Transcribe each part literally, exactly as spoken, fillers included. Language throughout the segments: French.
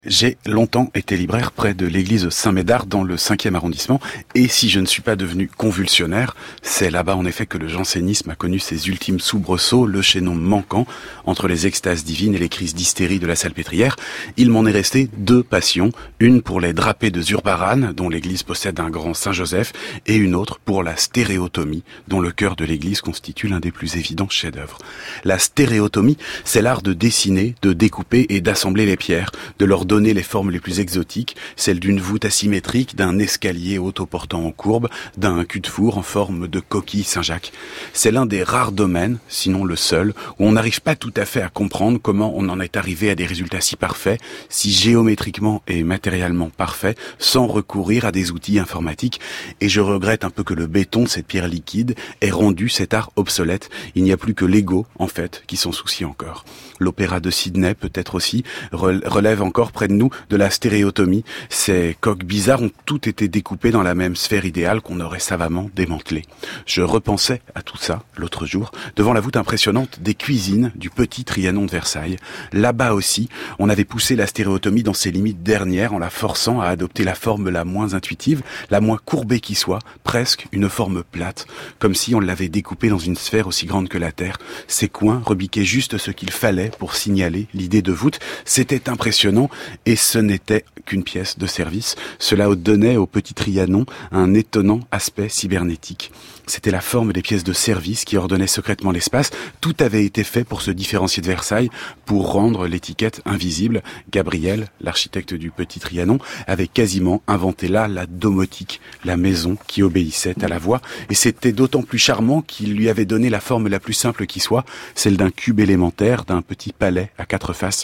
J'ai longtemps été libraire près de l'église Saint-Médard dans le cinquième arrondissement, et si je ne suis pas devenu convulsionnaire, c'est là-bas en effet que le jansénisme a connu ses ultimes soubresauts, le chaînon manquant entre les extases divines et les crises d'hystérie de la Salpêtrière. Il m'en est resté deux passions, une pour les drapés de Zurbarán, dont l'église possède un grand Saint-Joseph, et une autre pour la stéréotomie, dont le cœur de l'église constitue l'un des plus évidents chefs-d'œuvre. La stéréotomie, c'est l'art de dessiner, de découper et d'assembler les pierres, de leur donner les formes les plus exotiques, celles d'une voûte asymétrique, d'un escalier autoportant en courbe, d'un cul-de-four en forme de coquille Saint-Jacques. C'est l'un des rares domaines, sinon le seul, où on n'arrive pas tout à fait à comprendre comment on en est arrivé à des résultats si parfaits, si géométriquement et matériellement parfaits, sans recourir à des outils informatiques. Et je regrette un peu que le béton, cette pierre liquide, ait rendu cet art obsolète. Il n'y a plus que l'ego, en fait, qui s'en soucie encore. L'opéra de Sydney, peut-être aussi, relève encore près de nous de la stéréotomie. Ces coques bizarres ont toutes été découpées dans la même sphère idéale qu'on aurait savamment démantelée. Je repensais à tout ça l'autre jour, devant la voûte impressionnante des cuisines du petit Trianon de Versailles. Là-bas aussi, on avait poussé la stéréotomie dans ses limites dernières en la forçant à adopter la forme la moins intuitive, la moins courbée qui soit, presque une forme plate, comme si on l'avait découpée dans une sphère aussi grande que la Terre. Ses coins rebiquaient juste ce qu'il fallait pour signaler l'idée de voûte. C'était impressionnant, et ce n'était qu'une pièce de service. Cela donnait au petit Trianon un étonnant aspect cybernétique. C'était la forme des pièces de service qui ordonnaient secrètement l'espace. Tout avait été fait pour se différencier de Versailles, pour rendre l'étiquette invisible. Gabriel, l'architecte du petit Trianon, avait quasiment inventé là la domotique, la maison qui obéissait à la voix. Et c'était d'autant plus charmant qu'il lui avait donné la forme la plus simple qui soit, celle d'un cube élémentaire, d'un petit palais à quatre faces.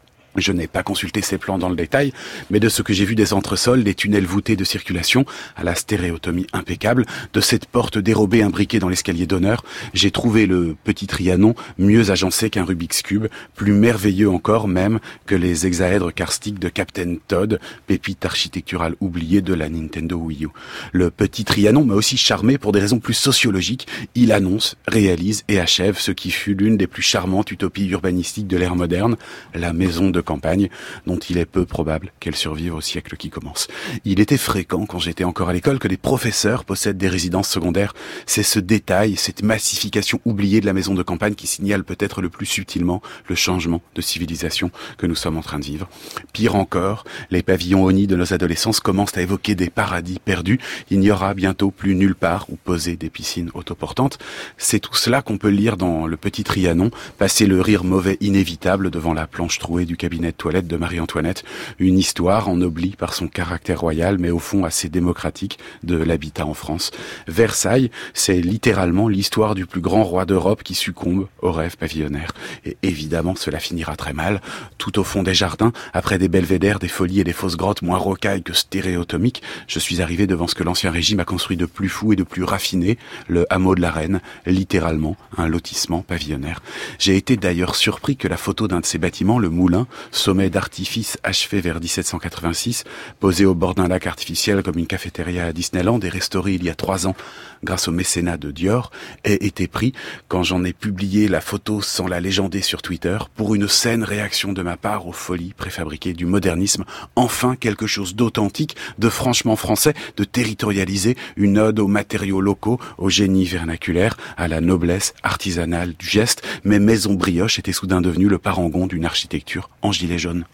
Je n'ai pas consulté ces plans dans le détail, mais de ce que j'ai vu des entresols, des tunnels voûtés de circulation, à la stéréotomie impeccable, de cette porte dérobée imbriquée dans l'escalier d'honneur, j'ai trouvé le petit Trianon mieux agencé qu'un Rubik's Cube, plus merveilleux encore même que les hexaèdres karstiques de Captain Todd, pépite architecturale oubliée de la Nintendo Wii U. Le petit Trianon m'a aussi charmé pour des raisons plus sociologiques. Il annonce, réalise et achève ce qui fut l'une des plus charmantes utopies urbanistiques de l'ère moderne, la maison de campagne, dont il est peu probable qu'elle survive au siècle qui commence. Il était fréquent, quand j'étais encore à l'école, que des professeurs possèdent des résidences secondaires. C'est ce détail, cette massification oubliée de la maison de campagne qui signale peut-être le plus subtilement le changement de civilisation que nous sommes en train de vivre. Pire encore, les pavillons honnis de nos adolescences commencent à évoquer des paradis perdus. Il n'y aura bientôt plus nulle part où poser des piscines autoportantes. C'est tout cela qu'on peut lire dans le petit Trianon, passer le rire mauvais inévitable devant la planche trouée du cabinet de toilette de Marie-Antoinette, une histoire ennoblie par son caractère royal, mais au fond assez démocratique de l'habitat en France. Versailles, c'est littéralement l'histoire du plus grand roi d'Europe qui succombe au rêve pavillonnaire. Et évidemment, cela finira très mal. Tout au fond des jardins, après des belvédères, des folies et des fausses grottes moins rocailles que stéréotomiques, je suis arrivé devant ce que l'Ancien Régime a construit de plus fou et de plus raffiné, le hameau de la Reine, littéralement un lotissement pavillonnaire. J'ai été d'ailleurs surpris que la photo d'un de ces bâtiments, le Moulin, sommet d'artifice achevé vers dix-sept cent quatre-vingt-six, posé au bord d'un lac artificiel comme une cafétéria à Disneyland et restauré il y a trois ans grâce au mécénat de Dior, ait été pris, quand j'en ai publié la photo sans la légender sur Twitter, pour une saine réaction de ma part aux folies préfabriquées du modernisme. Enfin quelque chose d'authentique, de franchement français, de territorialisé, une ode aux matériaux locaux, au génie vernaculaire, à la noblesse artisanale du geste. Mais Maison Brioche était soudain devenue le parangon d'une architecture en gilet jaune.